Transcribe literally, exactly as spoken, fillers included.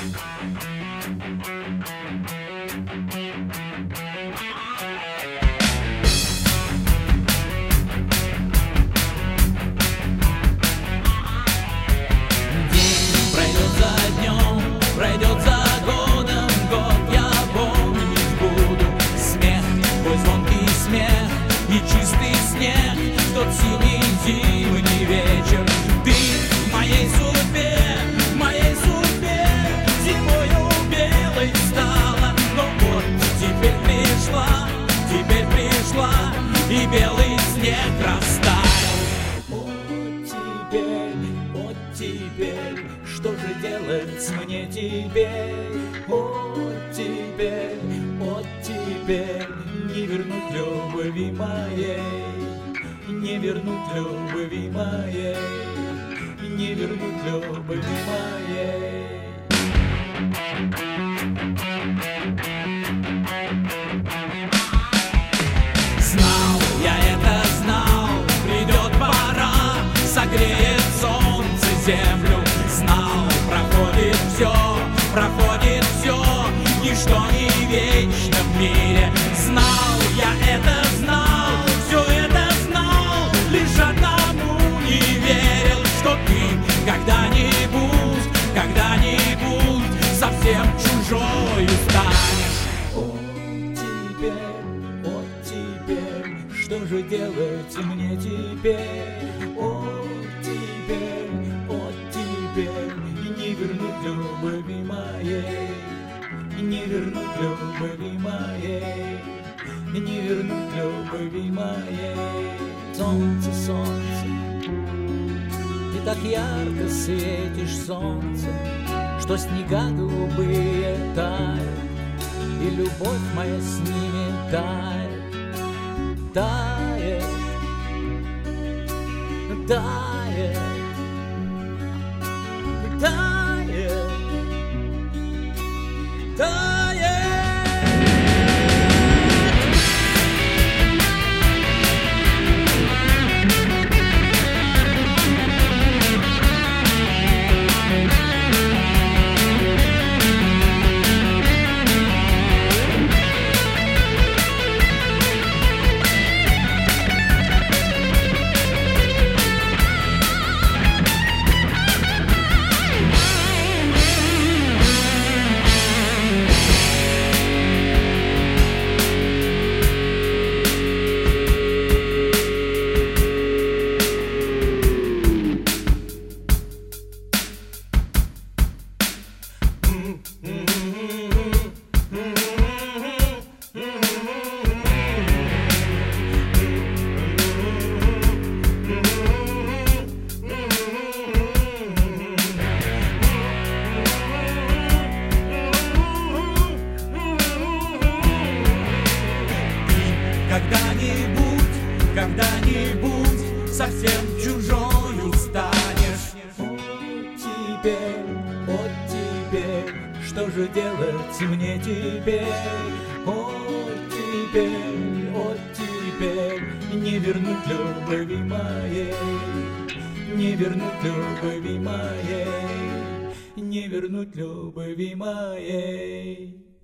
Пройдет за годом год, я помнить буду смех, твой звонкий смех и чистый снег, тот синий зимний вечер. Ты в моей судьбе, в моей судьбе зимою белой стала, но вот теперь пришла, теперь пришла, и белый снег растаял. Вот теперь, вот теперь, что же делать мне теперь? Вот теперь, вот теперь не вернуть любви моей, не вернуть любви моей, не вернуть любви моей. Знал, я это знал, придет пора, согреет солнце землю. Знал, проходит все, проходит все, ничто не вечно в мире. Знал, я это знал, все это знал, лишь одному не верил, что ты когда-нибудь, когда-нибудь совсем чужою станешь. Вот теперь, вот теперь, что же делать мне теперь? Вот теперь, вот теперь не вернуть любви моей, не вернуть любви моей, не вернуть любви моей. Солнце, солнце, ты так ярко светишь, солнце, что снега голубые тают, и любовь моя с ними тает, тает, тает, тает, тает. Когда-нибудь, когда-нибудь совсем чужою станешь. Вот теперь, вот теперь, что же делать мне теперь? Вот теперь, вот теперь не вернуть любви моей, не вернуть любви моей, не вернуть любви моей.